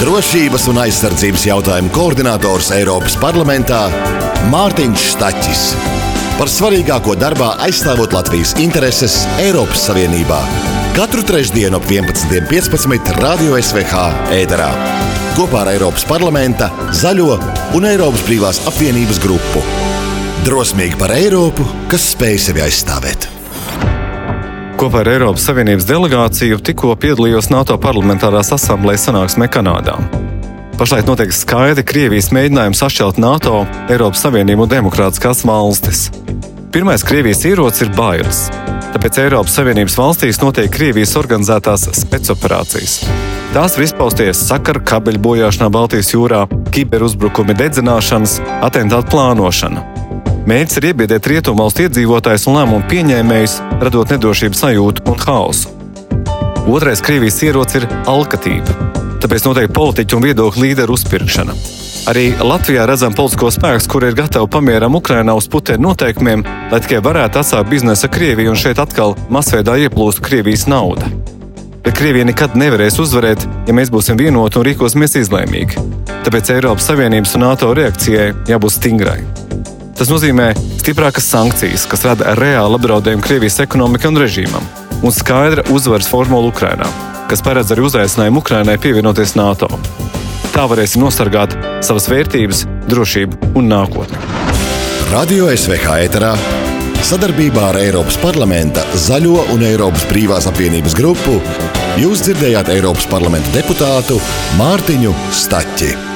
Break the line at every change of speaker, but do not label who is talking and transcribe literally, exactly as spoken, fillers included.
Drošības un aizsardzības jautājumu koordinators Eiropas parlamentā Mārtiņš Štaķis. Par svarīgāko darbā aizstāvot Latvijas intereses Eiropas Savienībā. Katru trešdienu ap vienpadsmit piecpadsmit Radio S V H ēterā. Kopā ar Eiropas parlamenta, Zaļo un Eiropas brīvās apvienības grupu. Drosmīgi par Eiropu, kas spēj sevi aizstāvēt.
Kopā ar Eiropas Savienības delegāciju tikko piedalījos NATO parlamentārās asamblējas sanāksmē Kanādā. Pašlaik notiek skaidri Krievijas mēģinājums sašķelt NATO, Eiropas Savienību un demokrātiskās valstis. Pirmais Krievijas ierocis ir bailes. Tāpēc Eiropas Savienības valstīs notiek Krievijas organizētās specoperācijas. Tās var izpausties sakaru kabeļu bojāšanā Baltijas jūrā, kiberuzbrukumi, dedzināšanas, atentātu plānošana. Mērķis ir iebiedēt rietumvalstu iedzīvotājus un lēmumu pieņēmējus, radot nedrošības sajūtu un haosu. Otrais Krievijas ierocis ir alkatība, tāpēc notiek politiķu un viedokļu līderu uzpirkšana. Arī Latvijā redzam politisko spēkus, kuri ir gatavi pamieram Ukrainā uz Putina noteikumiem, lai tikai varētu atsākt biznesu ar Krieviju un šeit atkal masveidā ieplūst Krievijas nauda. Bet Krievija nekad nevarēs uzvarēt, ja mēs būsim vienoti un rīkosimies izlēmīgi. Tāpēc Eiropas Savienības un NATO reakcijai jābūt stingrai. Tas nozīmē stiprākas sankcijas, kas rada reāli apdraudējumu Krievijas ekonomikai un režīmam, un skaidra uzvaras formula Ukrainā, kas paredz arī uzaicinājumu Ukrainai pievienoties NATO. Tā varēsim nosargāt savas vērtības, drošību un nākotni.
Radio S V H ēterā sadarbībā ar Eiropas parlamenta, Zaļo un Eiropas brīvās apvienības grupu jūs dzirdējāt Eiropas parlamenta deputātu Mārtiņu Štaķi.